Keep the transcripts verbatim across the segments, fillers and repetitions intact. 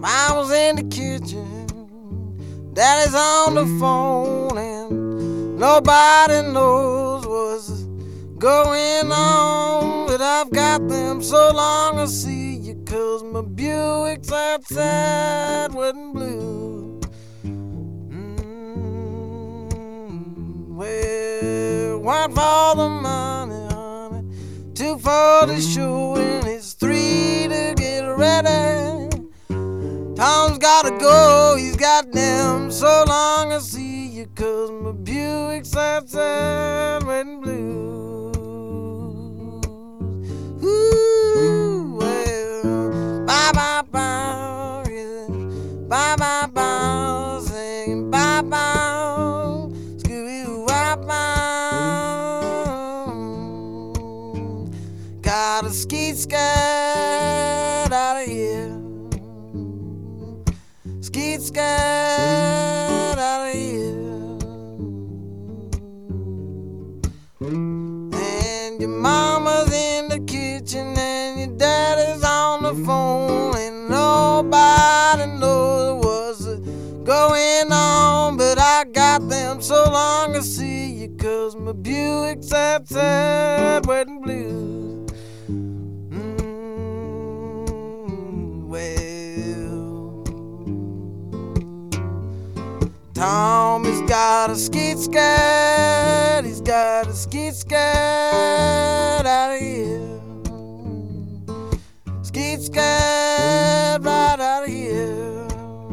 Mama's in the kitchen, Daddy's on the phone, and nobody knows what's going on. But I've got them so long to see you, 'cause my Buick's outside wet and blue. Mm, well, one for the money, honey, two for the show, and it's three to get ready. Tom's gotta go, he's got them so long to see you, 'cause my Buick's outside wet and blue. Ooh, well, bye bye bye, yeah. Bye bye bye, singing bye bye, Scooby Doo bye bye. Gotta ski skirt out of here. Skeet skirt out of here. And your mama's in the kitchen and your daddy's on the phone, and nobody knows what's going on. But I got them so long to see you, 'cause my Buick's outside wet and blue. Mm, well, Tommy's got a skeet skirt, he's got a skeet skirt out of here. Skeet skirt right out of here.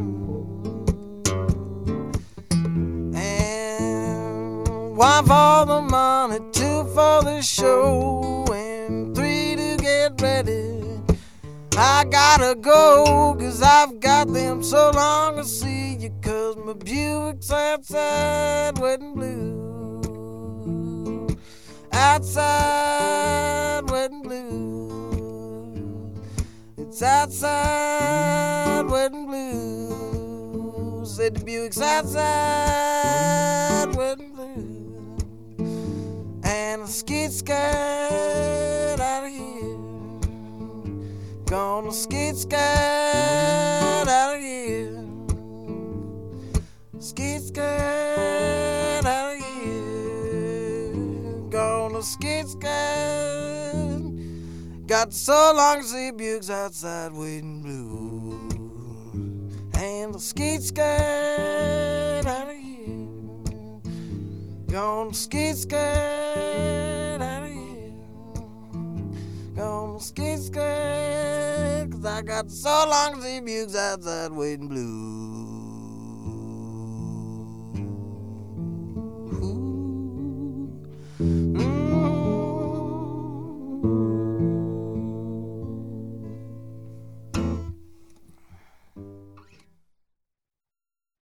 And one for the money, two for the show, and three to get ready. I gotta go, 'cause I've got them so long to see you, 'cause my Buick's outside wet and blue. Outside wet and blue. It's outside wet and blue. Said the Buick's outside wet and blue. And a skeet skirt out of here. Gonna skeet skirt out of here. Skeet skirt out of here. Gonna skeet skirt. Got so long to see Buick's outside waiting blue. And the skeet skirt out of here. Gonna skeet skirt out of here. Gonna skeet skirt, 'cause I got so long to see Buick's outside waiting blue.